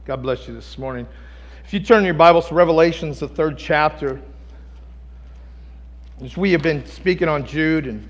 God bless you this morning. If you turn your Bibles to Revelations, the 3rd chapter, as we have been speaking on Jude, and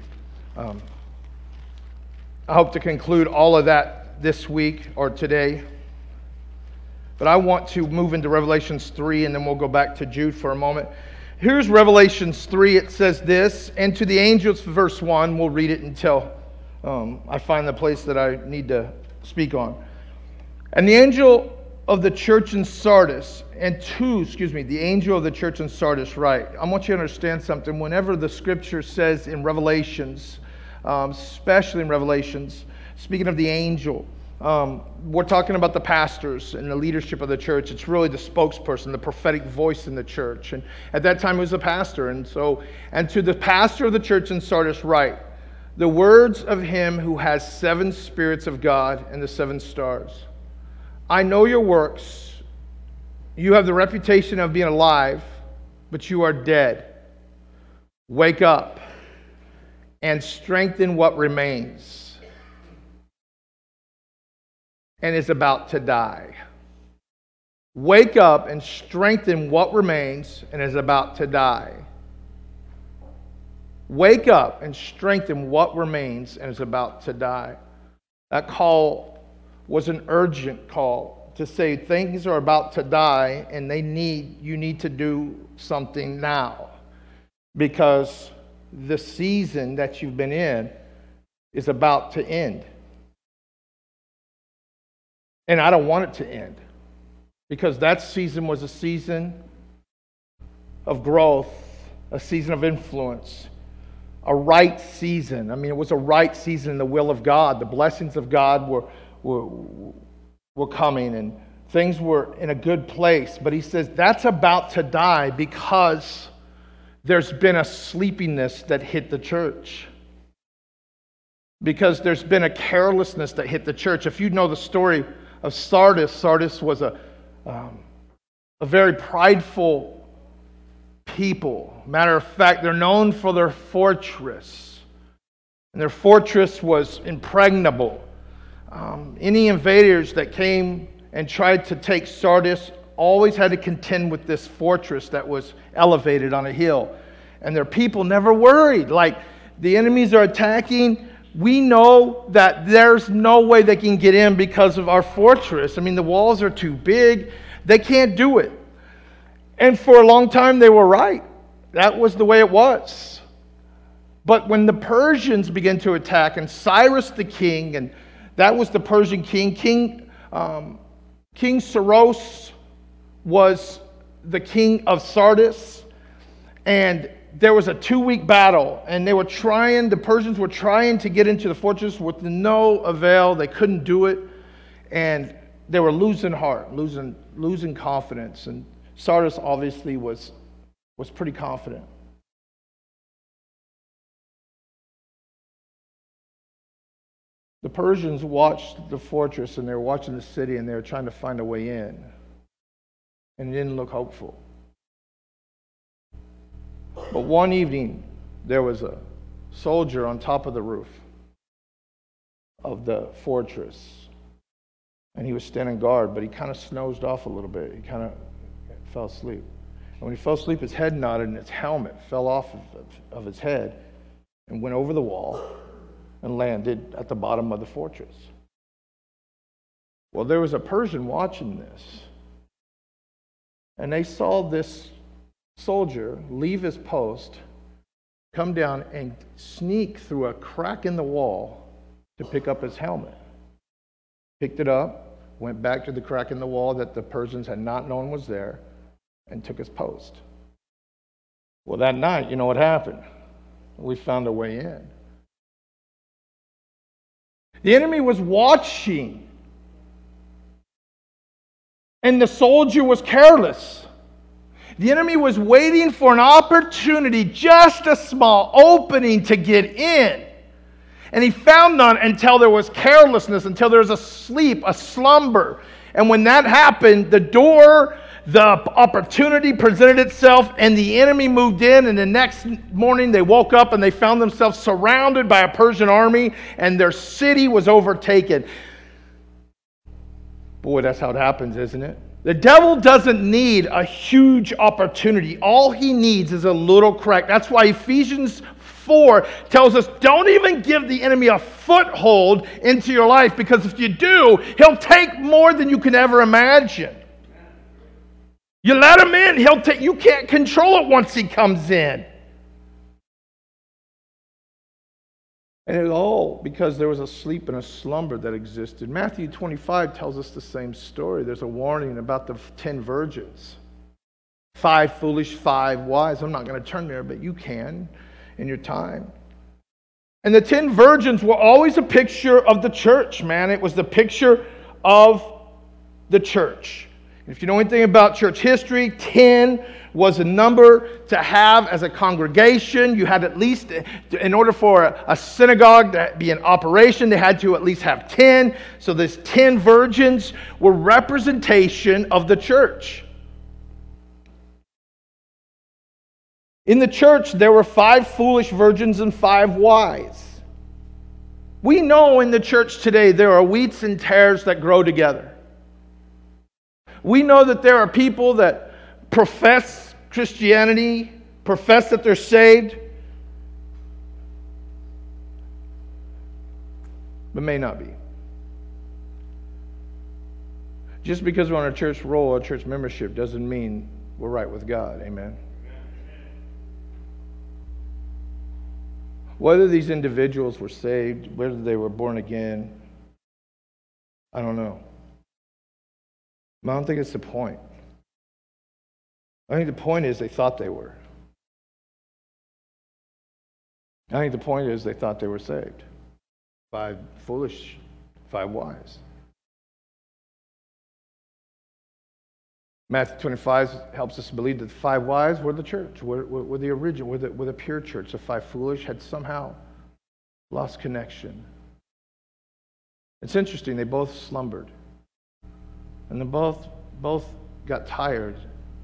I hope to conclude all of that this week or today. But I want to move into Revelations 3, and then we'll go back to Jude for a moment. Here's Revelations 3. It says this, and to the angels, verse 1, we'll read it until I find the place that I need to speak on. And the angel of the church in Sardis, the angel of the church in Sardis, right? I want you to understand something. Whenever the scripture says in Revelations, especially in Revelations, speaking of the angel, we're talking about the pastors and the leadership of the church. It's really the spokesperson, the prophetic voice in the church. And at that time, it was a pastor. And to the pastor of the church in Sardis, write, the words of him who has 7 spirits of God and the 7 stars. I know your works. You have the reputation of being alive, but you are dead. Wake up and strengthen what remains and is about to die. Wake up and strengthen what remains and is about to die. Wake up and strengthen what remains and is about to die. That call was an urgent call to say things are about to die and you need to do something now, because the season that you've been in is about to end. And I don't want it to end, because that season was a season of growth, a season of influence, a right season. I mean, it was a right season in the will of God. The blessings of God were coming, and things were in a good place. But he says that's about to die because there's been a sleepiness that hit the church. Because there's been a carelessness that hit the church. If you know the story of Sardis, Sardis was a very prideful people. Matter of fact, they're known for their fortress. And their fortress was impregnable. Any invaders that came and tried to take Sardis always had to contend with this fortress that was elevated on a hill. And their people never worried. Like, the enemies are attacking. We know that there's no way they can get in because of our fortress. I mean, the walls are too big. They can't do it. And for a long time, they were right. That was the way it was. But when the Persians began to attack, and Cyrus the king, and that was the Persian king. King Cyrus was the king of Sardis. And there was a 2-week battle. And the Persians were trying to get into the fortress with no avail. They couldn't do it. And they were losing heart, losing confidence. And Sardis obviously was pretty confident. The Persians watched the fortress, and they were watching the city, and they were trying to find a way in. And it didn't look hopeful. But one evening, there was a soldier on top of the roof of the fortress. And he was standing guard, but he kind of snoozed off a little bit. He kind of fell asleep. And when he fell asleep, his head nodded, and his helmet fell off of his head and went over the wall and landed at the bottom of the fortress. Well, there was a Persian watching this, and they saw this soldier leave his post, come down, and sneak through a crack in the wall to pick up his helmet. Picked it up, went back to the crack in the wall that the Persians had not known was there, and took his post. Well, that night, you know what happened? We found a way in. The enemy was watching, and the soldier was careless. The enemy was waiting for an opportunity, just a small opening to get in. And he found none until there was carelessness, until there was a sleep, a slumber. And when that happened, the opportunity presented itself, and the enemy moved in, and the next morning they woke up and they found themselves surrounded by a Persian army, and their city was overtaken. Boy, that's how it happens, isn't it? The devil doesn't need a huge opportunity. All he needs is a little crack. That's why Ephesians 4 tells us, don't even give the enemy a foothold into your life, because if you do, he'll take more than you can ever imagine. You let him in, you can't control it once he comes in. And it's all because there was a sleep and a slumber that existed. Matthew 25 tells us the same story. There's a warning about the 10 virgins. 5 foolish, 5 wise. I'm not going to turn there, but you can in your time. And the 10 virgins were always a picture of the church, man. It was the picture of the church. If you know anything about church history, 10 was a number to have as a congregation. You had at least, in order for a synagogue to be in operation, they had to at least have 10. So these 10 virgins were representation of the church. In the church, there were 5 foolish virgins and 5 wise. We know in the church today there are wheats and tares that grow together. We know that there are people that profess Christianity, profess that they're saved, but may not be. Just because we're on a church roll or church membership doesn't mean we're right with God. Amen. Whether these individuals were saved, whether they were born again, I don't know. I don't think it's the point. I think the point is they thought they were. I think the point is they thought they were saved. 5 foolish, 5 wise. Matthew 25 helps us believe that the 5 wise were the church, were the original, were the pure church. The 5 foolish had somehow lost connection. It's interesting, they both slumbered. And they both got tired.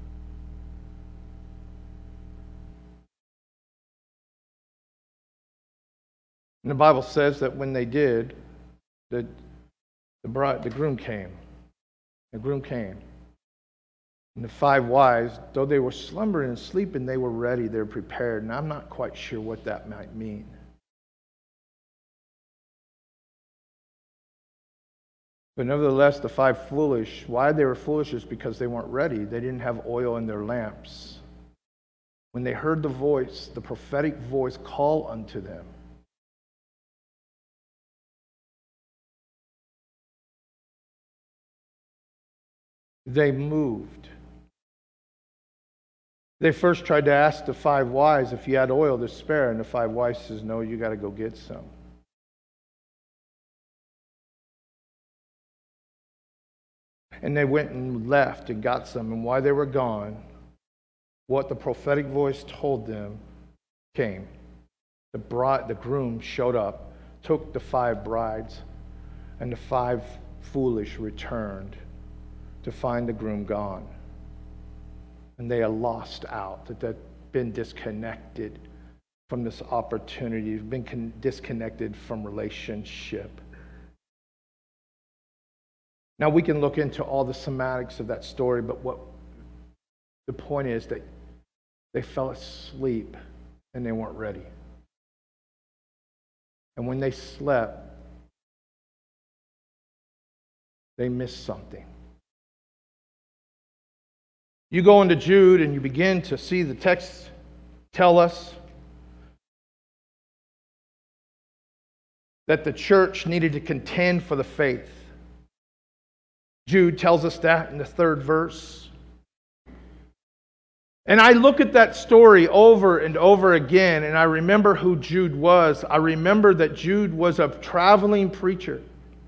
And the Bible says that when they did, the groom came. The groom came. And the 5 wise, though they were slumbering and sleeping, they were ready, they were prepared. And I'm not quite sure what that might mean. But nevertheless, the 5 foolish, why they were foolish is because they weren't ready. They didn't have oil in their lamps. When they heard the voice, the prophetic voice call unto them, they moved. They first tried to ask the 5 wise if you had oil to spare, and the 5 wise says, no, you got to go get some. And they went and left and got some. And while they were gone, what the prophetic voice told them came. The groom showed up, took the 5 brides, and the 5 foolish returned to find the groom gone. And they are lost out, that they've been disconnected from this opportunity, been disconnected from relationship. Now, we can look into all the semantics of that story, but what the point is that they fell asleep and they weren't ready. And when they slept, they missed something. You go into Jude and you begin to see the text tell us that the church needed to contend for the faith. Jude tells us that in the 3rd verse. And I look at that story over and over again, and I remember who Jude was. I remember that Jude was a traveling preacher.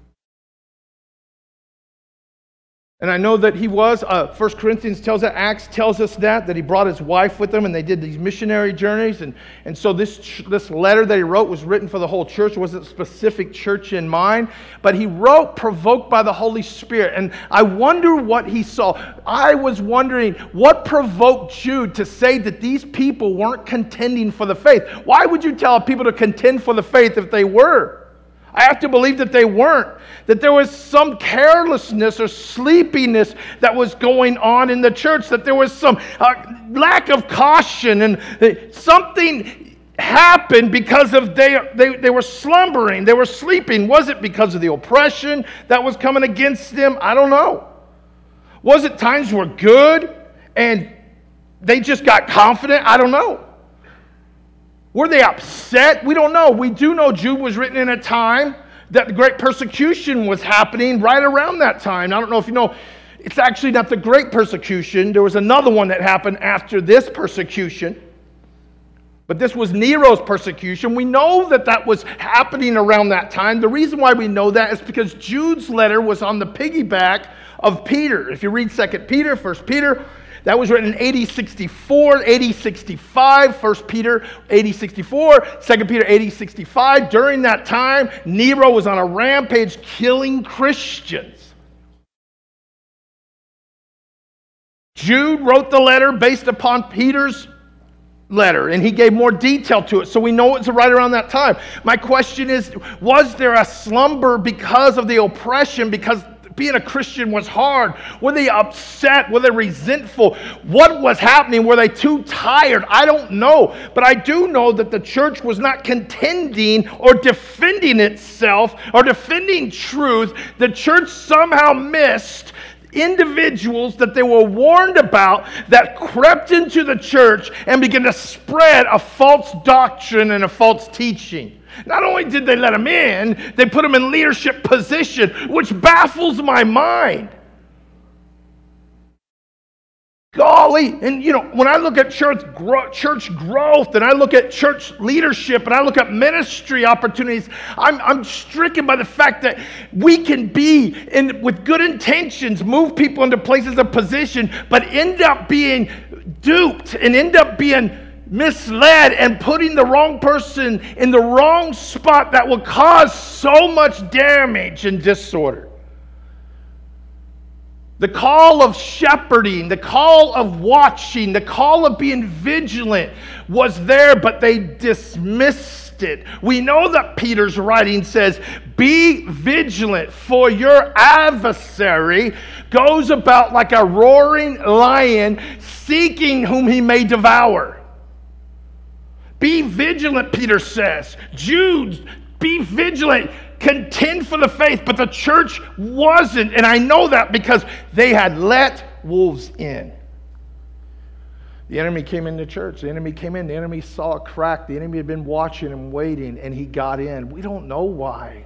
And I know that he was, 1 Corinthians tells us, Acts tells us that he brought his wife with him and they did these missionary journeys. And so this letter that he wrote was written for the whole church. It wasn't a specific church in mind. But he wrote provoked by the Holy Spirit. And I wonder what he saw. I was wondering what provoked Jude to say that these people weren't contending for the faith. Why would you tell people to contend for the faith if they were? I have to believe that they weren't. That there was some carelessness or sleepiness that was going on in the church. That there was some lack of caution, and something happened because of they were slumbering. They were sleeping. Was it because of the oppression that was coming against them? I don't know. Was it times were good and they just got confident? I don't know. Were they upset? We don't know. We do know Jude was written in a time that the great persecution was happening right around that time. I don't know if you know, it's actually not the great persecution. There was another one that happened after this persecution. But this was Nero's persecution. We know that that was happening around that time. The reason why we know that is because Jude's letter was on the piggyback of Peter. If you read 2 Peter, 1 Peter, that was written in AD 64, AD 65, 1 Peter AD 64, 2 Peter AD 65. During that time, Nero was on a rampage killing Christians. Jude wrote the letter based upon Peter's letter, and he gave more detail to it, so we know it's right around that time. My question is, was there a slumber because of the oppression, because being a Christian was hard? Were they upset? Were they resentful? What was happening? Were they too tired? I don't know. But I do know that the church was not contending or defending itself or defending truth. The church somehow missed individuals that they were warned about that crept into the church and began to spread a false doctrine and a false teaching. Not only did they let them in, they put them in leadership position, which baffles my mind. Golly, and you know, when I look at church growth, and I look at church leadership, and I look at ministry opportunities, I'm stricken by the fact that we can be, with good intentions, move people into places of position, but end up being duped and end up being misled and putting the wrong person in the wrong spot that will cause so much damage and disorder. The call of shepherding, the call of watching, the call of being vigilant was there, but they dismissed it. We know that Peter's writing says, be vigilant, for your adversary goes about like a roaring lion, seeking whom he may devour. Be vigilant, Peter says. Jude, be vigilant. Contend for the faith. But the church wasn't. And I know that because they had let wolves in. The enemy came into church. The enemy came in. The enemy saw a crack. The enemy had been watching and waiting, and he got in. We don't know why.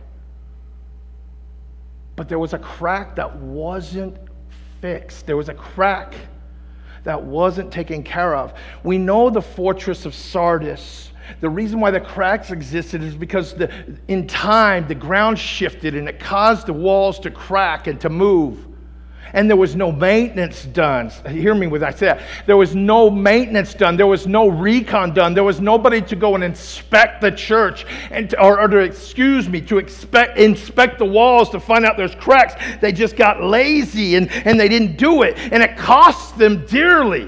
But there was a crack that wasn't fixed. There was a crack that wasn't taken care of. We know the fortress of Sardis. The reason why the cracks existed is because in time the ground shifted and it caused the walls to crack and to move. And there was no maintenance done. Hear me when I say that. There was no maintenance done. There was no recon done. There was nobody to go and inspect the church to inspect the walls to find out there's cracks. They just got lazy and they didn't do it. And it cost them dearly.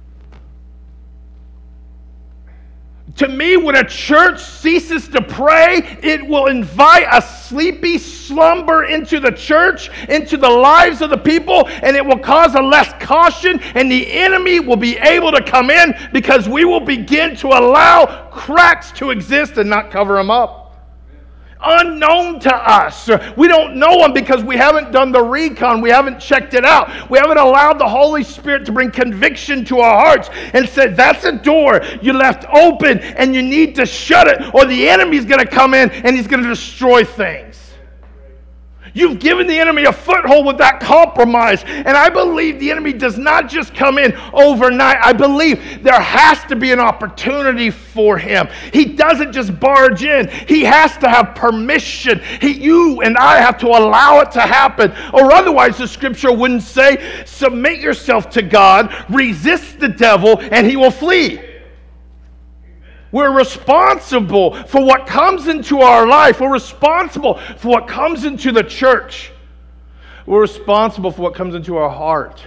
To me, when a church ceases to pray, it will invite a sleepy slumber into the church, into the lives of the people, and it will cause a less caution, and the enemy will be able to come in because we will begin to allow cracks to exist and not cover them up. Unknown to us. We don't know them because we haven't done the recon. We haven't checked it out. We haven't allowed the Holy Spirit to bring conviction to our hearts and said, that's a door you left open and you need to shut it, or the enemy's going to come in and he's going to destroy things. You've given the enemy a foothold with that compromise. And I believe the enemy does not just come in overnight. I believe there has to be an opportunity for him. He doesn't just barge in. He has to have permission. You and I have to allow it to happen. Or otherwise the scripture wouldn't say, submit yourself to God, resist the devil, and he will flee. We're responsible for what comes into our life. We're responsible for what comes into the church. We're responsible for what comes into our heart.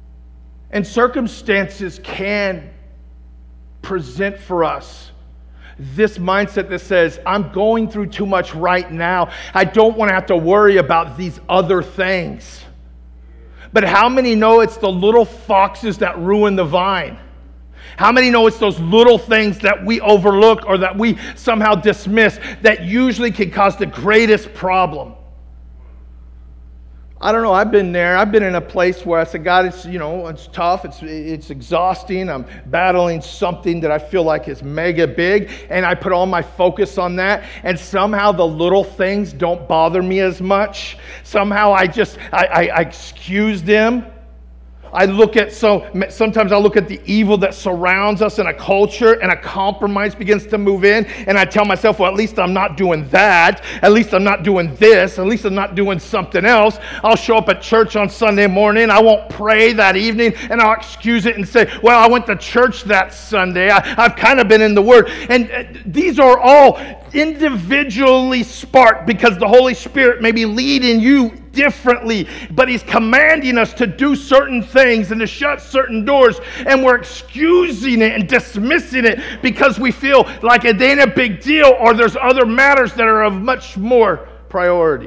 And circumstances can present for us This mindset that says, I'm going through too much right now. I don't want to have to worry about these other things. But how many know it's the little foxes that ruin the vine? How many know it's those little things that we overlook or that we somehow dismiss that usually can cause the greatest problem? I don't know. I've been there. I've been in a place where I said, God, it's tough. It's exhausting. I'm battling something that I feel like is mega big, and I put all my focus on that. And somehow the little things don't bother me as much. Somehow I excuse them. Sometimes I look at the evil that surrounds us in a culture, and a compromise begins to move in, and I tell myself, well, at least I'm not doing that. At least I'm not doing this. At least I'm not doing something else. I'll show up at church on Sunday morning. I won't pray that evening, and I'll excuse it and say, well, I went to church that Sunday. I've kind of been in the Word. And these are all individually sparked because the Holy Spirit may be leading you differently, but He's commanding us to do certain things and to shut certain doors, and we're excusing it and dismissing it because we feel like it ain't a big deal, or there's other matters that are of much more priority.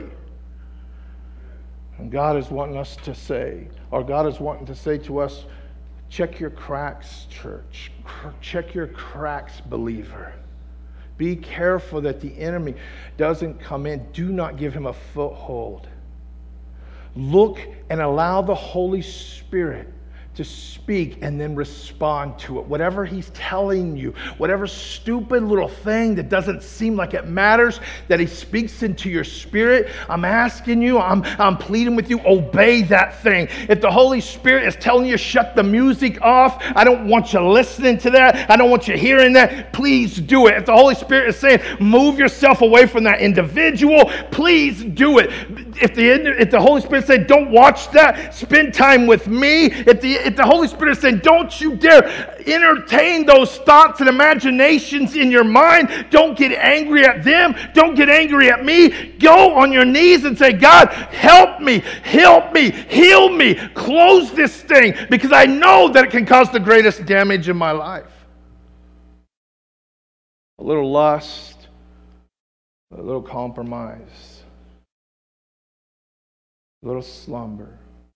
And God is wanting to say to us, check your cracks, church. Check your cracks, believer. Be careful that the enemy doesn't come in. Do not give him a foothold. Look and allow the Holy Spirit to speak and then respond to it. Whatever He's telling you, whatever stupid little thing that doesn't seem like it matters, that He speaks into your spirit, I'm asking you, I'm pleading with you, obey that thing. If the Holy Spirit is telling you, shut the music off, I don't want you listening to that, I don't want you hearing that, please do it. If the Holy Spirit is saying, move yourself away from that individual, please do it. If the Holy Spirit is saying, don't watch that, spend time with me, if the Holy Spirit is saying, don't you dare entertain those thoughts and imaginations in your mind, don't get angry at them, don't get angry at me, go on your knees and say, God, help me, heal me, close this thing, because I know that it can cause the greatest damage in my life. A little lust, a little compromise, a little slumber,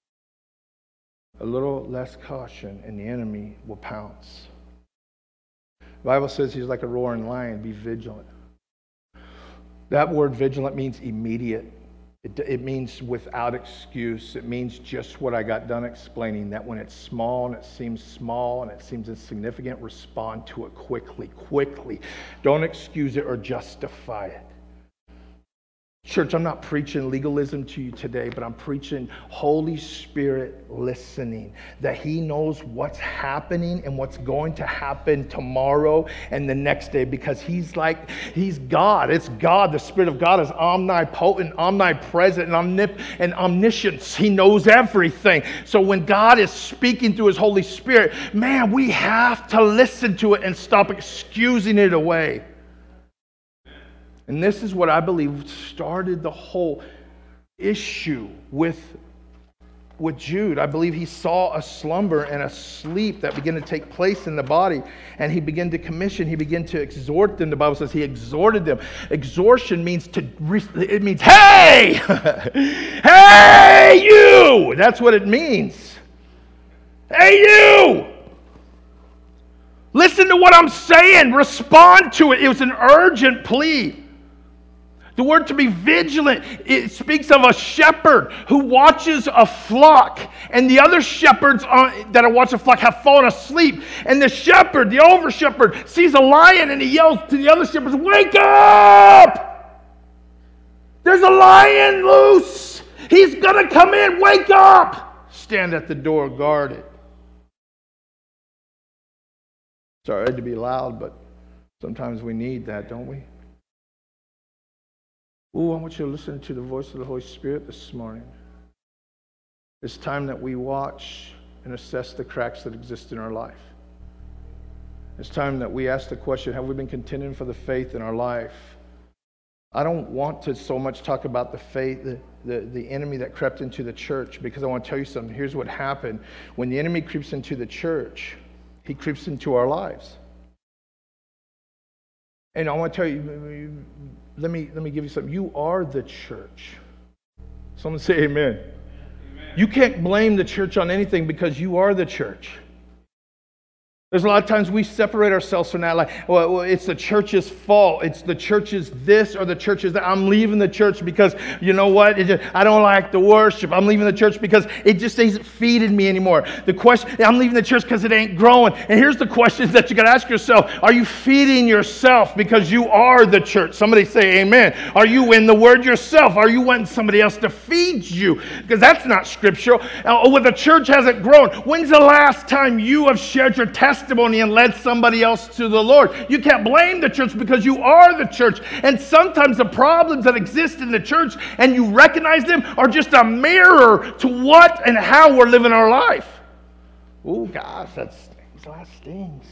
a little less caution, and the enemy will pounce. The Bible says he's like a roaring lion. Be vigilant. That word vigilant means immediate. It means without excuse. It means just what I got done explaining, that when it's small and it seems insignificant, respond to it quickly. Don't excuse it or justify it. Church, I'm not preaching legalism to you today, but I'm preaching Holy Spirit listening, that He knows what's happening and what's going to happen tomorrow and the next day, because He's God. It's God. The Spirit of God is omnipotent, omnipresent, and omniscience. He knows everything. So when God is speaking through His Holy Spirit, man, we have to listen to it and stop excusing it away. And this is what I believe started the whole issue with Jude. I believe he saw a slumber and a sleep that began to take place in the body, and he began to commission, he began to exhort them. The Bible says he exhorted them. Exhortation means hey! Hey, you! That's what it means. Hey, you! Listen to what I'm saying. Respond to it. It was an urgent plea. The word to be vigilant, it speaks of a shepherd who watches a flock, and the other shepherds that are watching the flock have fallen asleep. And the shepherd, the over shepherd, sees a lion and he yells to the other shepherds, "Wake up! There's a lion loose! He's going to come in! Wake up!" Stand at the door, guard it. Sorry to be loud, but sometimes we need that, don't we? Ooh, I want you to listen to the voice of the Holy Spirit this morning. It's time that we watch and assess the cracks that exist in our life. It's time that we ask the question, have we been contending for the faith in our life? I don't want to so much talk about the faith, the enemy that crept into the church, because I want to tell you something. Here's what happened. When the enemy creeps into the church, he creeps into our lives. And I want to tell you, let me give you something. You are the church. Someone say amen. You can't blame the church on anything because you are the church. There's a lot of times we separate ourselves from that, like, well, it's the church's fault. It's the church's this or the church's that. I'm leaving the church because, you know what? I don't like the worship. I'm leaving the church because it just isn't feeding me anymore. The question, I'm leaving the church because it ain't growing. And here's the questions that you got to ask yourself. Are you feeding yourself because you are the church? Somebody say amen. Are you in the Word yourself? Are you wanting somebody else to feed you? Because that's not scriptural. Well, the church hasn't grown. When's the last time you have shared your testimony and led somebody else to the Lord? You can't blame the church because you are the church. And sometimes the problems that exist in the church and you recognize them are just a mirror to what and how we're living our life. Oh gosh, that stings.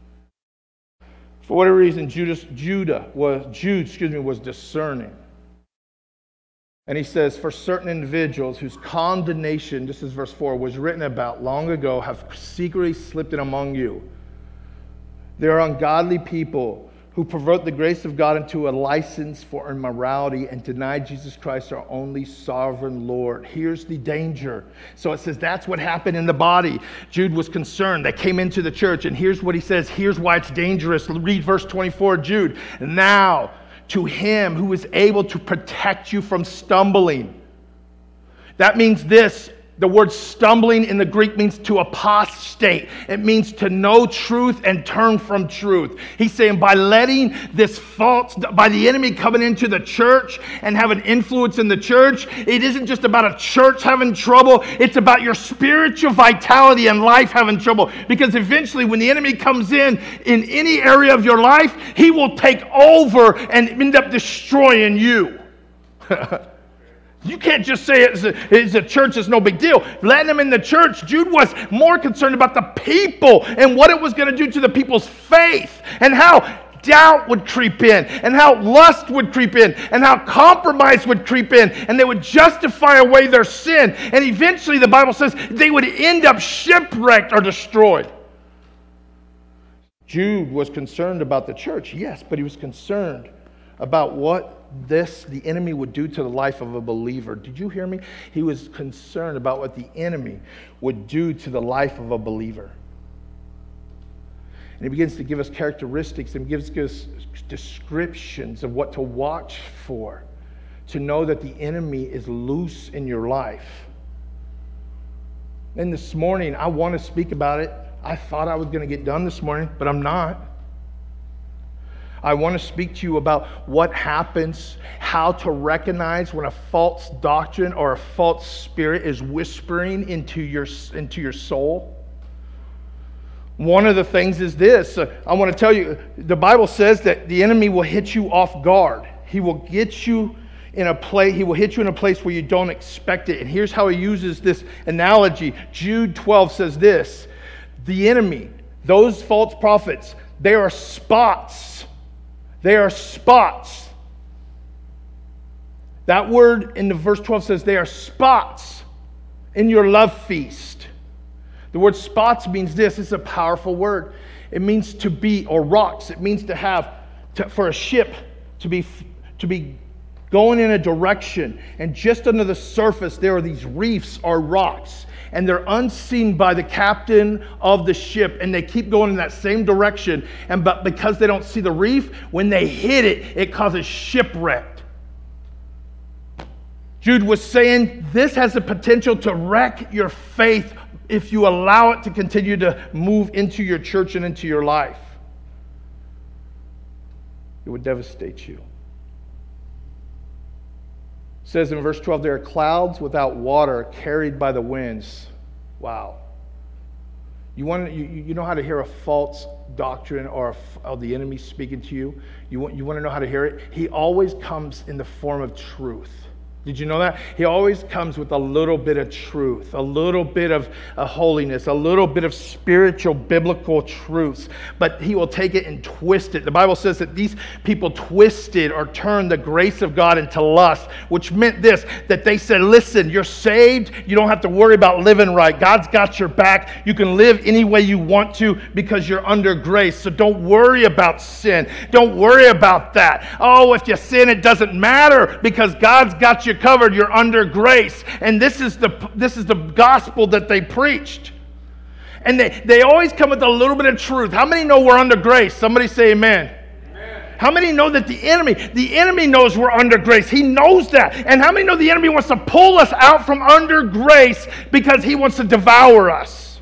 For whatever reason, Jude was discerning. And he says, for certain individuals whose condemnation, this is verse 4, was written about long ago, have secretly slipped in among you. They are ungodly people who pervert the grace of God into a license for immorality and deny Jesus Christ, our only sovereign Lord. Here's the danger. So it says that's what happened in the body. Jude was concerned. They came into the church, and here's what he says. Here's why it's dangerous. Read verse 24, Jude. Now, to him who is able to protect you from stumbling. That means this. The word stumbling in the Greek means to apostate. It means to know truth and turn from truth. He's saying by letting this by the enemy coming into the church and having influence in the church, it isn't just about a church having trouble. It's about your spiritual vitality and life having trouble. Because eventually when the enemy comes in any area of your life, he will take over and end up destroying you. You can't just say it's a church, it's no big deal. Letting them in the church, Jude was more concerned about the people and what it was going to do to the people's faith and how doubt would creep in and how lust would creep in and how compromise would creep in and they would justify away their sin. And eventually the Bible says they would end up shipwrecked or destroyed. Jude was concerned about the church, yes, but he was concerned about what the enemy would do to the life of a believer. Did you hear me? He was concerned about what the enemy would do to the life of a believer. And he begins to give us characteristics and gives us descriptions of what to watch for, to know that the enemy is loose in your life. And this morning, I want to speak about it. I thought I was going to get done this morning, but I'm not. I want to speak to you about what happens, how to recognize when a false doctrine or a false spirit is whispering into your soul. One of the things is this. I want to tell you, the Bible says that the enemy will hit you off guard. He will get you in a place, he will hit you in a place where you don't expect it. And here's how he uses this analogy. Jude 12 says this. The enemy, those false prophets, they are spots. They are spots. That word in the verse 12 says they are spots in your love feast. The word spots means this. It's a powerful word. It means to be, or rocks. It means to have, for a ship to be going in a direction. And just under the surface there are these reefs or rocks. And they're unseen by the captain of the ship, and they keep going in that same direction. But because they don't see the reef, when they hit it, it causes shipwreck. Jude was saying this has the potential to wreck your faith if you allow it to continue to move into your church and into your life. It would devastate you. It says in verse 12, there are clouds without water carried by the winds. Wow. You know how to hear a false doctrine or the enemy speaking to you? You want to know how to hear it? He always comes in the form of truth. Did you know that? He always comes with a little bit of truth, a little bit of holiness, a little bit of spiritual, biblical truths. But he will take it and twist it. The Bible says that these people twisted or turned the grace of God into lust, which meant this, that they said, listen, you're saved. You don't have to worry about living right. God's got your back. You can live any way you want to because you're under grace. So don't worry about sin. Don't worry about that. Oh, if you sin, it doesn't matter because God's got you covered. You're under grace. And this is the gospel that they preached. And they always come with a little bit of truth. How many know we're under grace? Somebody say amen. How many know that the enemy knows we're under grace? He knows that. And how many know the enemy wants to pull us out from under grace because he wants to devour us?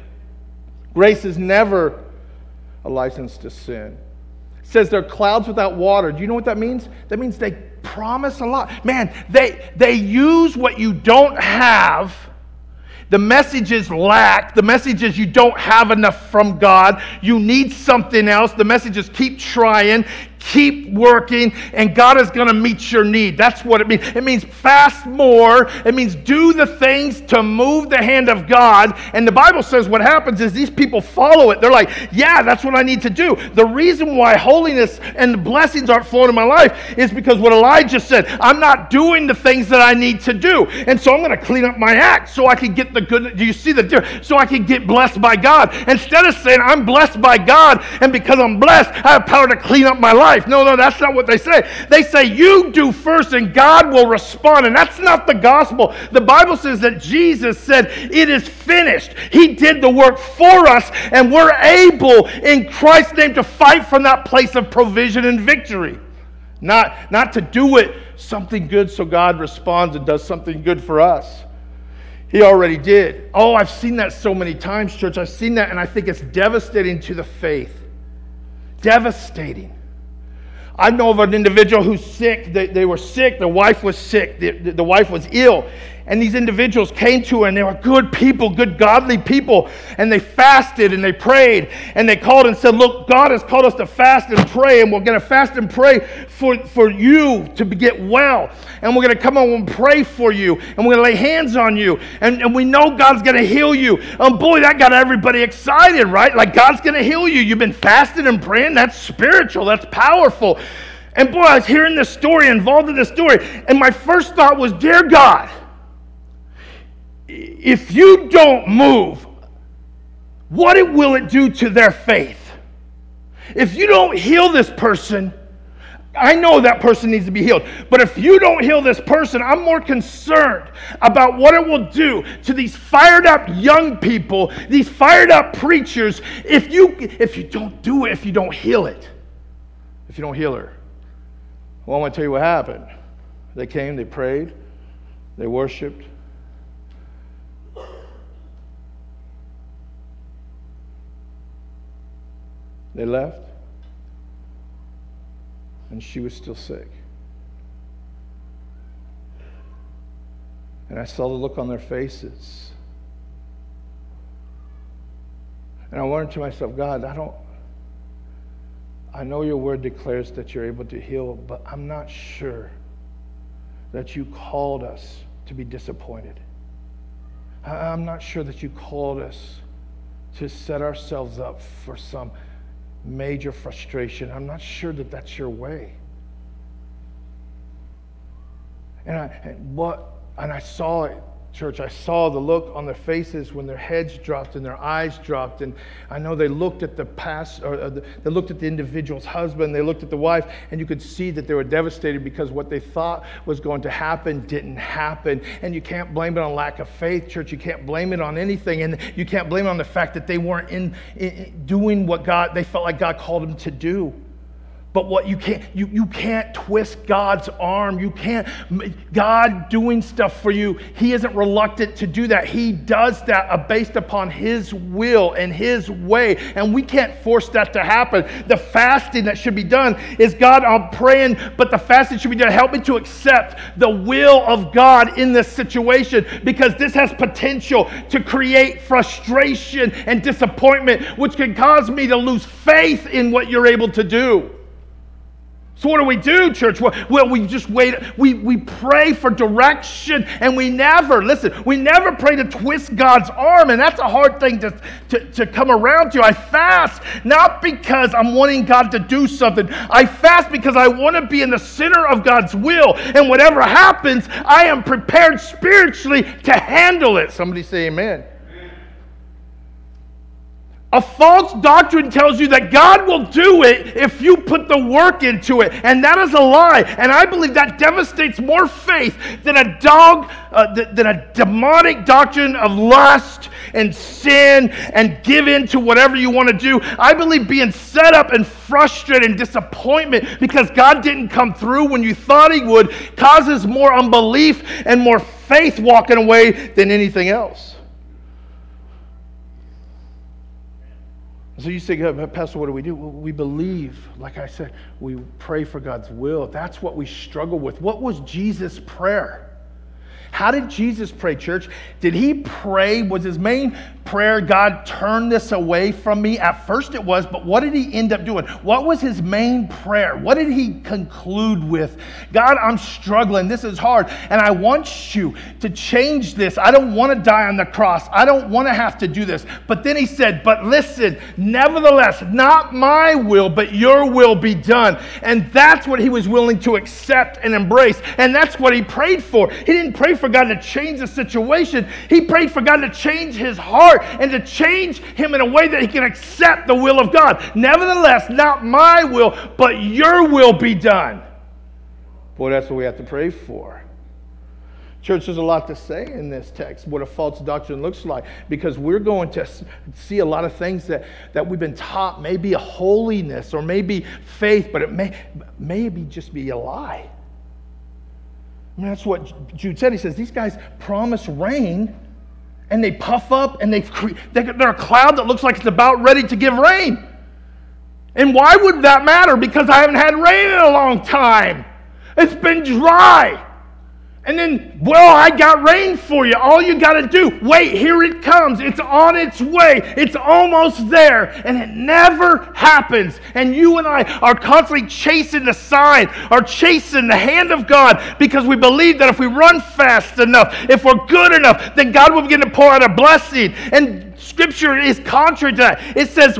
Grace is never a license to sin. It says they're clouds without water. Do you know what that means? That means they promise a lot. Man, they use what you don't have. The message is lack. The message is you don't have enough from God. You need something else. The message is keep trying, keep working, and God is going to meet your need. That's what it means. It means fast more. It means do the things to move the hand of God. And the Bible says what happens is these people follow it. They're like, yeah, that's what I need to do. The reason why holiness and the blessings aren't flowing in my life is because what Elijah said, I'm not doing the things that I need to do. And so I'm going to clean up my act so I can get the good. Do you see the difference? So I can get blessed by God. Instead of saying I'm blessed by God and because I'm blessed, I have power to clean up my life. No, that's not what they say. They say you do first and God will respond. And that's not the gospel. The Bible says that Jesus said it is finished. He did the work for us and we're able in Christ's name to fight from that place of provision and victory. Not to do it something good so God responds and does something good for us. He already did. Oh, I've seen that so many times, church. I've seen that and I think it's devastating to the faith. Devastating. I know of an individual who's sick. They were sick. The wife was sick. The wife was ill. And these individuals came to her and they were good people, good godly people. And they fasted and they prayed. And they called and said, look, God has called us to fast and pray. And we're going to fast and pray for you to get well. And we're going to come on and pray for you. And we're going to lay hands on you. And we know God's going to heal you. Boy, that got everybody excited, right? Like God's going to heal you. You've been fasting and praying. That's spiritual. That's powerful. And boy, I was hearing this story, involved in this story. And my first thought was, dear God, if you don't move, what will it do to their faith? If you don't heal this person, I know that person needs to be healed. But if you don't heal this person, I'm more concerned about what it will do to these fired up young people, these fired up preachers, if you don't do it, if you don't heal it, if you don't heal her. Well, I want to tell you what happened. They came, they prayed, they worshiped. They left, and she was still sick. And I saw the look on their faces. And I wondered to myself, God, I know your word declares that you're able to heal, but I'm not sure that you called us to be disappointed. I'm not sure that you called us to set ourselves up for some major frustration. I'm not sure that that's your way. And I saw it, church. I saw the look on their faces when their heads dropped and their eyes dropped. And I know they looked at the they looked at the individual's husband. They looked at the wife, and you could see that they were devastated because what they thought was going to happen didn't happen. And you can't blame it on lack of faith, church. You can't blame it on anything, and you can't blame it on the fact that they weren't in doing what they felt like God called them to do. But what you can't twist God's arm. You can't, God doing stuff for you, He isn't reluctant to do that. He does that based upon His will and His way. And we can't force that to happen. The fasting that should be done is, God, I'm praying, but the fasting should be done. Help me to accept the will of God in this situation, because this has potential to create frustration and disappointment, which can cause me to lose faith in what you're able to do. So what do, church? Well, we just wait. We pray for direction, and we never pray to twist God's arm, and that's a hard thing to come around to. I fast not because I'm wanting God to do something. I fast because I want to be in the center of God's will, and whatever happens, I am prepared spiritually to handle it. Somebody say amen. A false doctrine tells you that God will do it if you put the work into it. And that is a lie. And I believe that devastates more faith than than a demonic doctrine of lust and sin and give in to whatever you want to do. I believe being set up and frustrated and disappointment because God didn't come through when you thought he would causes more unbelief and more faith walking away than anything else. So you say, Pastor, what do? Well, we believe, like I said, we pray for God's will. That's what we struggle with. What was Jesus' prayer? How did Jesus pray, church? Did he pray? Was his main prayer, God, turn this away from me? At first it was, but what did he end up doing? What was his main prayer? What did he conclude with? God, I'm struggling. This is hard, and I want you to change this. I don't want to die on the cross. I don't want to have to do this. But then he said, but listen, nevertheless, not my will, but your will be done. And that's what he was willing to accept and embrace. And that's what he prayed for. He didn't pray for God to change the situation. He prayed for God to change his heart and to change him in a way that he can accept the will of God. Nevertheless, not my will, but your will be done. Boy, that's what we have to pray for. Church, there's a lot to say in this text, what a false doctrine looks like, because we're going to see a lot of things that we've been taught may be a holiness or maybe faith, but it may just be a lie. I mean, that's what Jude said. He says, these guys promise rain, and they puff up, and they're a cloud that looks like it's about ready to give rain. And why would that matter? Because I haven't had rain in a long time. It's been dry. And then, well, I got rain for you. All you got to do, wait, here it comes. It's on its way. It's almost there. And it never happens. And you and I are constantly chasing the sign or chasing the hand of God because we believe that if we run fast enough, if we're good enough, then God will begin to pour out a blessing. And Scripture is contrary to that. It says,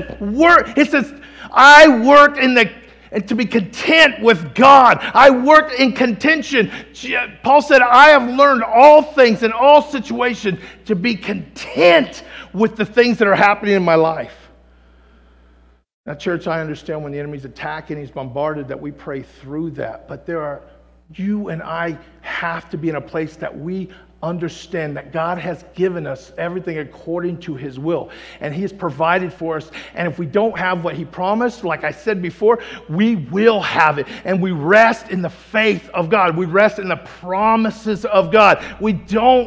I work and to be content with God. I worked in contention. Paul said, I have learned all things in all situations to be content with the things that are happening in my life. Now, church, I understand when the enemy's attacking, he's bombarded, that we pray through that. But you and I have to be in a place that we understand that God has given us everything according to his will, and he has provided for us. And if we don't have what he promised, like I said before, we will have it. And we rest in the faith of God. We rest in the promises of God. We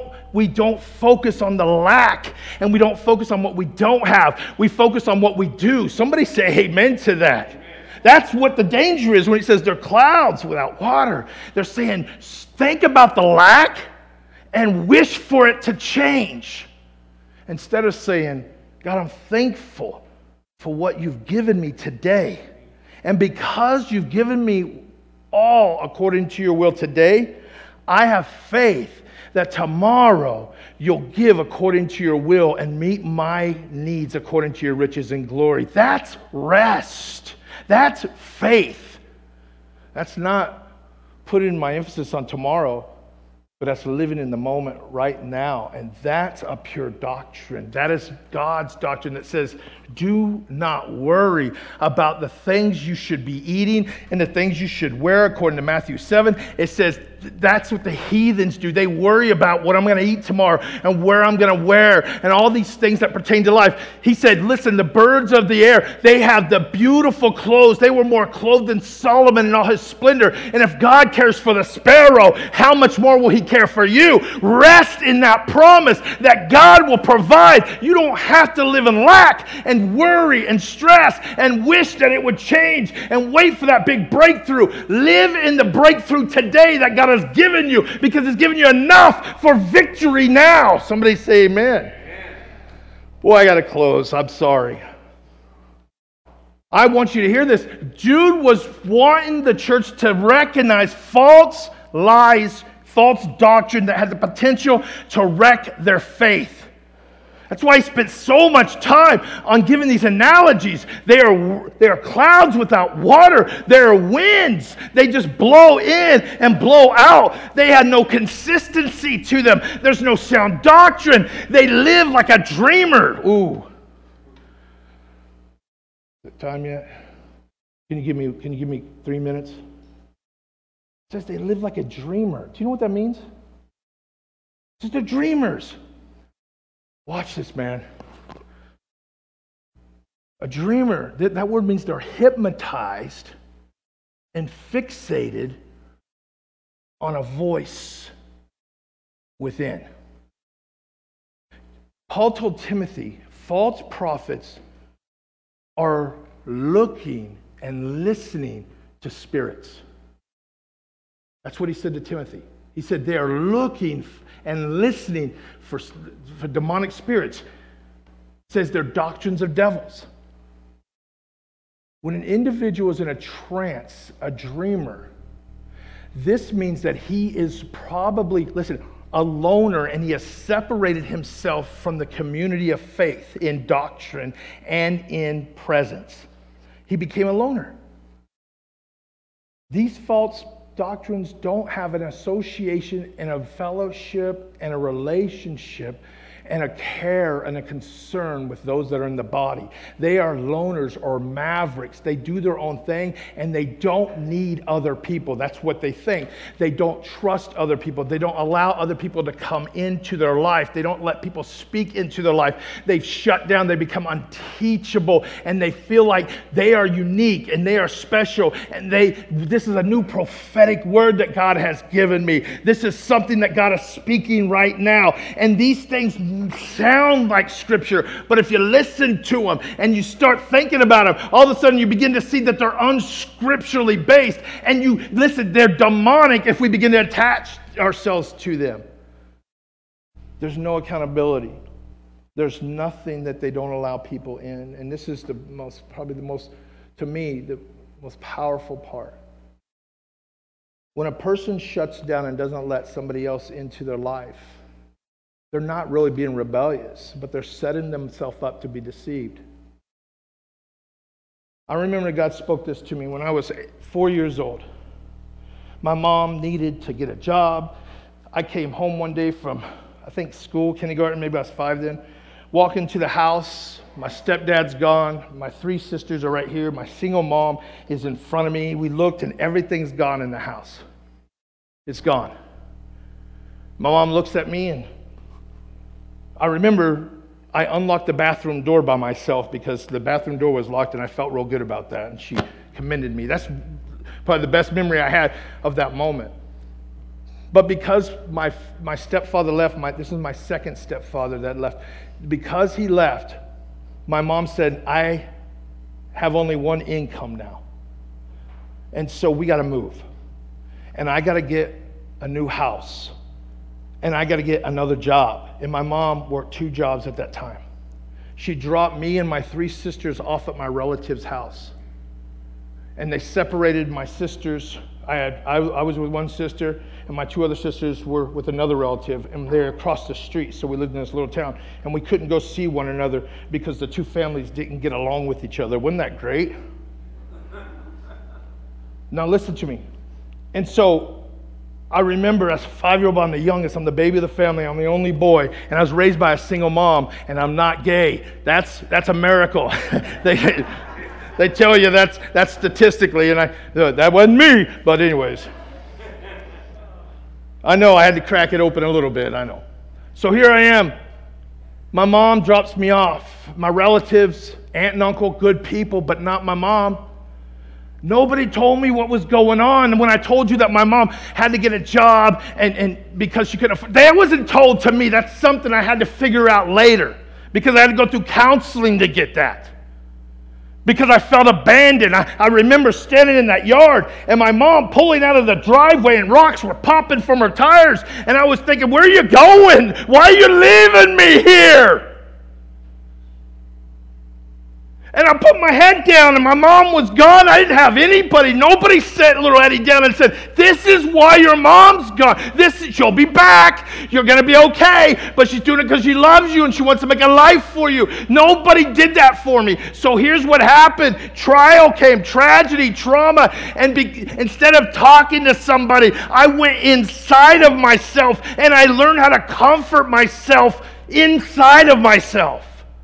don't focus on the lack, and we don't focus on what we don't have. We focus on what we do. Somebody say amen to that. That's what the danger is when he says they're clouds without water. They're saying, think about the lack and wish for it to change. Instead of saying, God, I'm thankful for what you've given me today. And because you've given me all according to your will today, I have faith that tomorrow you'll give according to your will and meet my needs according to your riches and glory. That's rest. That's faith. That's not putting my emphasis on tomorrow, but that's living in the moment right now. And that's a pure doctrine. That is God's doctrine that says, do not worry about the things you should be eating and the things you should wear, according to Matthew 7. It says that's what the heathens do. They worry about what I'm going to eat tomorrow and where I'm going to wear and all these things that pertain to life. He said, listen, the birds of the air, they have the beautiful clothes. They were more clothed than Solomon in all his splendor. And if God cares for the sparrow, how much more will he care for you? Rest in that promise that God will provide. You don't have to live in lack and worry and stress and wish that it would change and wait for that big breakthrough. Live in the breakthrough today that God has given you, because he's given you enough for victory now. Somebody say amen. Boy, I got to close. I'm sorry. I want you to hear this. Jude was wanting the church to recognize false lies, false doctrine that had the potential to wreck their faith. That's why he spent so much time on giving these analogies. They are clouds without water. They are winds. They just blow in and blow out. They had no consistency to them. There's no sound doctrine. They live like a dreamer. Ooh. Is it time yet? Can you give me 3 minutes? It says they live like a dreamer. Do you know what that means? It says they're dreamers. Watch this, man. A dreamer, that word means they're hypnotized and fixated on a voice within. Paul told Timothy, false prophets are looking and listening to spirits. That's what he said to Timothy. He said they are looking and listening for demonic spirits. It says they're doctrines of devils. When an individual is in a trance, a dreamer, this means that he is probably, listen, a loner, and he has separated himself from the community of faith in doctrine and in presence. He became a loner. These false doctrines don't have an association and a fellowship and a relationship and a care and a concern with those that are in the body. They are loners or mavericks. They do their own thing and they don't need other people. That's what they think. They don't trust other people. They don't allow other people to come into their life. They don't let people speak into their life. They've shut down. They become unteachable and they feel like they are unique and they are special. And this is a new prophetic word that God has given me. This is something that God is speaking right now. And these things sound like Scripture, but if you listen to them and you start thinking about them, all of a sudden you begin to see that they're unscripturally based, and you listen, they're demonic if we begin to attach ourselves to them. There's no accountability. There's nothing that they don't allow people in, and this is probably the most, to me, the most powerful part. When a person shuts down and doesn't let somebody else into their life, they're not really being rebellious, but they're setting themselves up to be deceived. I remember God spoke this to me when I was 4 years old. My mom needed to get a job. I came home one day from, I think, school, kindergarten, maybe I was 5 then. Walk into the house. My stepdad's gone. My 3 sisters are right here. My single mom is in front of me. We looked and everything's gone in the house. It's gone. My mom looks at me and I remember I unlocked the bathroom door by myself because the bathroom door was locked and I felt real good about that, and she commended me. That's probably the best memory I had of that moment. But because my stepfather left, this is my second stepfather that left, because he left, my mom said, I have only one income now. And so we got to move. And I got to get a new house. And I got to get another job. And my mom worked 2 jobs at that time. She dropped me and my 3 sisters off at my relative's house. And they separated my sisters. I was with one sister, and my 2 other sisters were with another relative, and they're across the street. So we lived in this little town, and we couldn't go see one another because the 2 families didn't get along with each other. Wasn't that great? Now listen to me. And so I remember as a 5-year-old, I'm the youngest, I'm the baby of the family, I'm the only boy, and I was raised by a single mom, and I'm not gay. That's a miracle. They tell you that's statistically, and that wasn't me, but anyways. I know I had to crack it open a little bit, I know. So here I am. My mom drops me off. My relatives, aunt and uncle, good people, but not my mom. Nobody told me what was going on. And when I told you that my mom had to get a job and because she couldn't afford, that wasn't told to me. That's something I had to figure out later because I had to go through counseling to get that. Because I felt abandoned. I remember standing in that yard and my mom pulling out of the driveway and rocks were popping from her tires. And I was thinking, where are you going? Why are you leaving me here? And I put my head down, and my mom was gone. I didn't have anybody. Nobody sat little Eddie down and said, this is why your mom's gone. She'll be back. You're going to be okay. But she's doing it because she loves you, and she wants to make a life for you. Nobody did that for me. So here's what happened. Trial came, tragedy, trauma. And instead of talking to somebody, I went inside of myself, and I learned how to comfort myself inside of myself.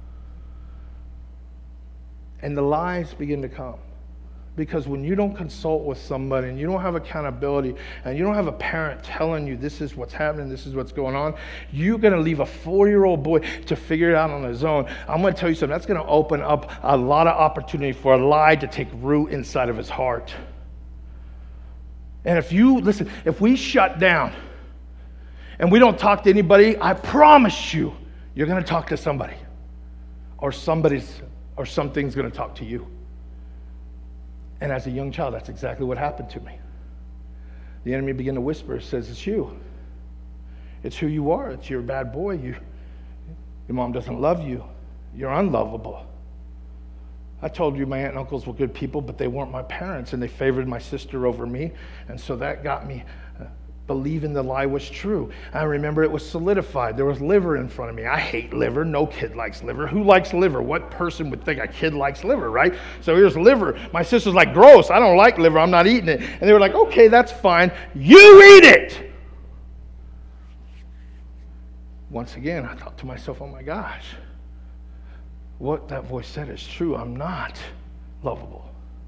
And the lies begin to come. Because when you don't consult with somebody and you don't have accountability and you don't have a parent telling you this is what's happening, this is what's going on, you're going to leave a 4-year-old boy to figure it out on his own. I'm going to tell you something. That's going to open up a lot of opportunity for a lie to take root inside of his heart. And if we shut down and we don't talk to anybody, I promise you, you're going to talk to somebody. Or something's going to talk to you. And as a young child, that's exactly what happened to me. The enemy began to whisper, says, it's you. It's who you are. It's you're a bad boy. Your mom doesn't love you. You're unlovable. I told you my aunt and uncles were good people, but they weren't my parents, and they favored my sister over me. And so that got me believing the lie was true. I remember it was solidified. There was liver in front of me. I hate liver. No kid likes liver. Who likes liver? What person would think a kid likes liver, right? So here's liver. My sister's like, gross. I don't like liver. I'm not eating it. And they were like, okay, that's fine. You eat it. Once again, I thought to myself, oh my gosh, what that voice said is true. I'm not lovable.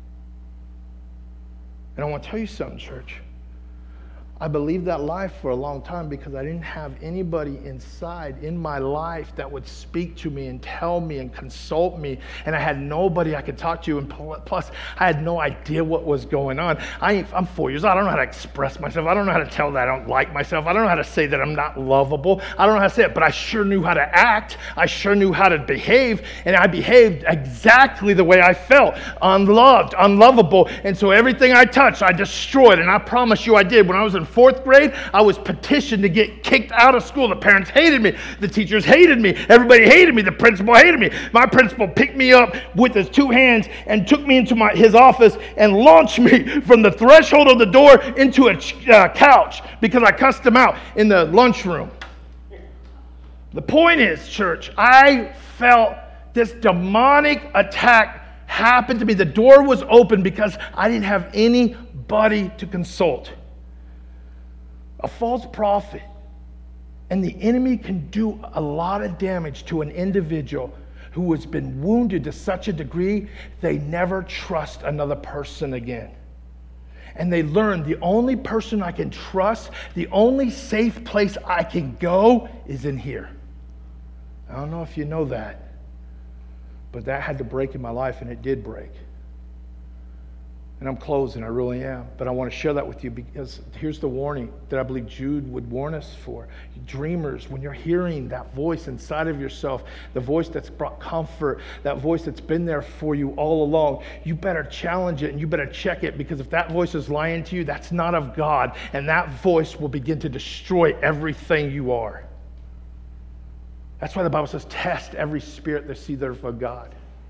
And I want to tell you something, church. I believed that lie for a long time because I didn't have anybody inside in my life that would speak to me and tell me and consult me. And I had nobody I could talk to. And plus, I had no idea what was going on. I'm 4 years old. I don't know how to express myself. I don't know how to tell that I don't like myself. I don't know how to say that I'm not lovable. I don't know how to say it, but I sure knew how to act. I sure knew how to behave. And I behaved exactly the way I felt. Unloved, unlovable. And so everything I touched, I destroyed. And I promise you I did. When I was in 4th grade, I was petitioned to get kicked out of school. The parents hated me. The teachers hated me. Everybody hated me. The principal hated me. My principal picked me up with his 2 hands and took me into his office and launched me from the threshold of the door into a couch because I cussed him out in the lunchroom. The point is, church, I felt this demonic attack happen to me. The door was open because I didn't have anybody to consult. A false prophet and the enemy can do a lot of damage to an individual who has been wounded to such a degree they never trust another person again. And they learn the only person I can trust, the only safe place I can go is in here. I don't know if you know that, but that had to break in my life, and it did break. And I'm closing, I really am. But I want to share that with you because here's the warning that I believe Jude would warn us for. Dreamers, when you're hearing that voice inside of yourself, the voice that's brought comfort, that voice that's been there for you all along, you better challenge it and you better check it, because if that voice is lying to you, that's not of God. And that voice will begin to destroy everything you are. That's why the Bible says, test every spirit to see they're of God.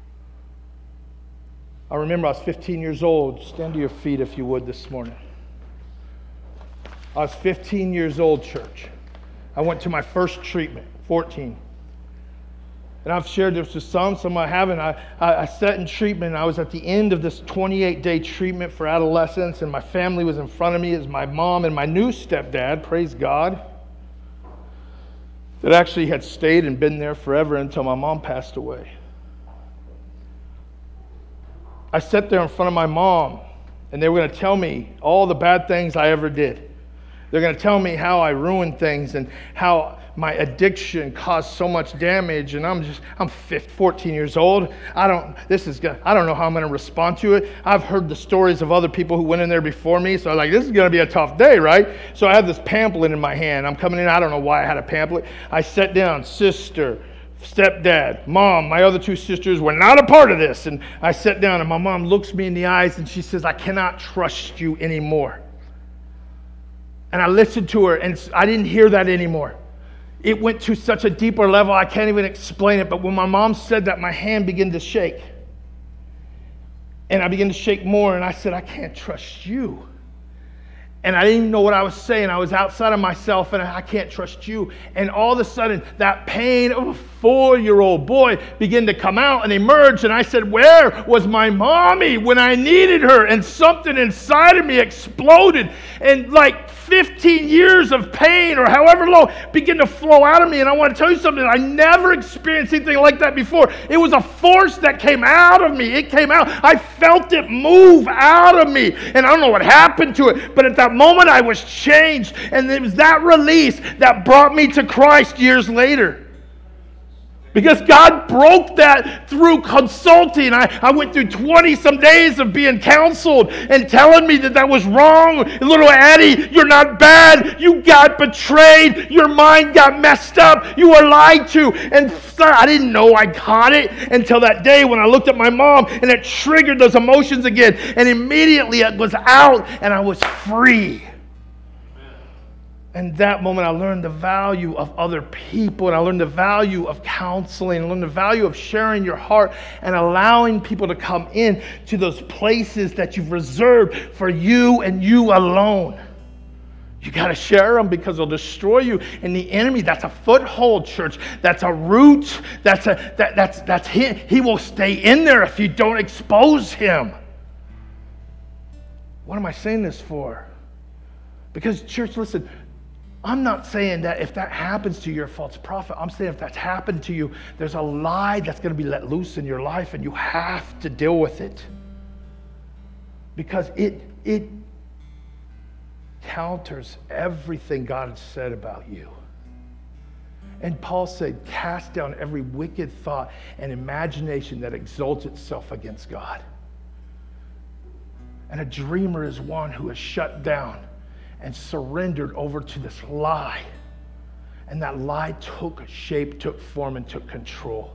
I remember I was 15 years old. Stand to your feet if you would this morning. I was 15 years old, church. I went to my first treatment, 14. And I've shared this with some I haven't. I sat in treatment, and I was at the end of this 28-day treatment for adolescence, and my family was in front of me as my mom and my new stepdad, praise God, that actually had stayed and been there forever until my mom passed away. I sat there in front of my mom, and they were going to tell me all the bad things I ever did. They're going to tell me how I ruined things and how my addiction caused so much damage. And I'm 14 years old. I don't know how I'm going to respond to it. I've heard the stories of other people who went in there before me. So I'm like, this is going to be a tough day, right? So I have this pamphlet in my hand. I'm coming in. I don't know why I had a pamphlet. I sat down, sister, stepdad, mom, my other 2 sisters were not a part of this. And I sat down, and my mom looks me in the eyes and she says, I cannot trust you anymore. And I listened to her, and I didn't hear that anymore. It went to such a deeper level, I can't even explain it. But when my mom said that, my hand began to shake. And I began to shake more, and I said, I can't trust you. And I didn't even know what I was saying. I was outside of myself, and I can't trust you. And all of a sudden, that pain of a 4-year-old boy began to come out and emerge. And I said, where was my mommy when I needed her? And something inside of me exploded. And like 15 years of pain, or however long, began to flow out of me. And I want to tell you something. I never experienced anything like that before. It was a force that came out of me. It came out. I felt it move out of me. And I don't know what happened to it, but at that moment I was changed. And it was that release that brought me to Christ years later. Because God broke that through consulting. I went through 20-some days of being counseled and telling me that was wrong. Little Addie, you're not bad. You got betrayed. Your mind got messed up. You were lied to. And I didn't know I got it until that day when I looked at my mom and it triggered those emotions again. And immediately it was out and I was free. And that moment I learned the value of other people, and I learned the value of counseling, and I learned the value of sharing your heart and allowing people to come in to those places that you've reserved for you and you alone. You got to share them because they'll destroy you. And the enemy, that's a foothold, church. That's a root. That's him. He will stay in there if you don't expose him. What am I saying this for? Because, church, listen, I'm not saying that if that happens to you, you're a false prophet. I'm saying if that's happened to you, there's a lie that's going to be let loose in your life, and you have to deal with it. Because it counters everything God has said about you. And Paul said, cast down every wicked thought and imagination that exalts itself against God. And a dreamer is one who is shut down and surrendered over to this lie. And that lie took shape, took form, and took control.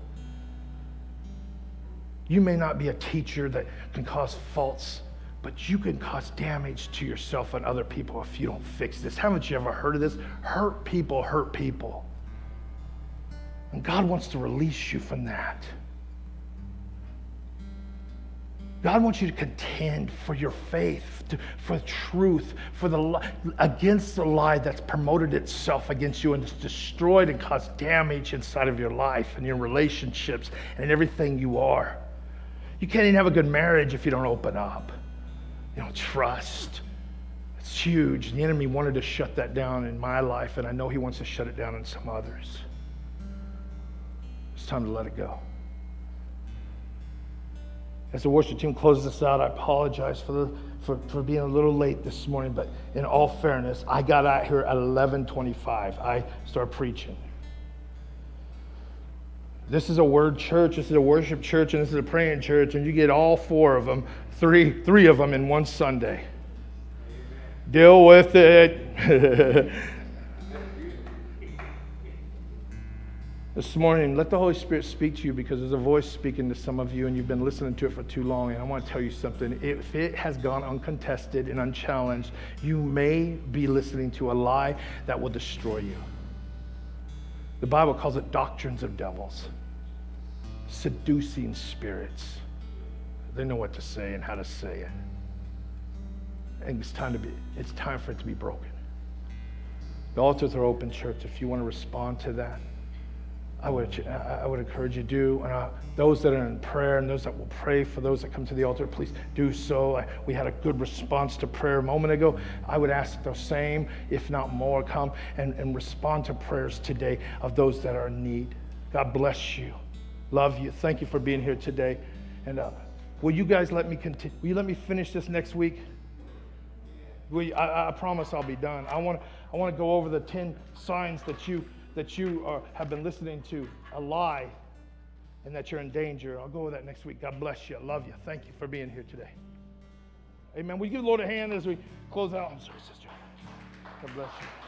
You may not be a teacher that can cause faults, but you can cause damage to yourself and other people if you don't fix this. Haven't you ever heard of this? Hurt people hurt people. And God wants to release you from that. God wants you to contend for your faith, for truth, against the lie that's promoted itself against you and has destroyed and caused damage inside of your life and your relationships and in everything you are. You can't even have a good marriage if you don't open up. You don't trust. It's huge. And the enemy wanted to shut that down in my life, and I know he wants to shut it down in some others. It's time to let it go. As the worship team closes this out, I apologize for being a little late this morning, but in all fairness, I got out here at 11:25. I started preaching. This is a word church, this is a worship church, and this is a praying church, and you get all four of them, three of them in one Sunday. Deal with it. This morning, let the Holy Spirit speak to you, because there's a voice speaking to some of you and you've been listening to it for too long. And I want to tell you something. If it has gone uncontested and unchallenged, you may be listening to a lie that will destroy you. The Bible calls it doctrines of devils, seducing spirits. They know what to say and how to say it. And it's time for it to be broken. The altars are open, church. If you want to respond to that, I would encourage you to do. And those that are in prayer and those that will pray for those that come to the altar, please do so. We had a good response to prayer a moment ago. I would ask the same, if not more, come and respond to prayers today of those that are in need. God bless you. Love you. Thank you for being here today. And will you guys let me continue? Will you let me finish this next week? I promise I'll be done. I want to go over the 10 signs that you have been listening to a lie and that you're in danger. I'll go over that next week. God bless you. I love you. Thank you for being here today. Amen. Will you give the Lord a hand as we close out? I'm sorry, sister. God bless you.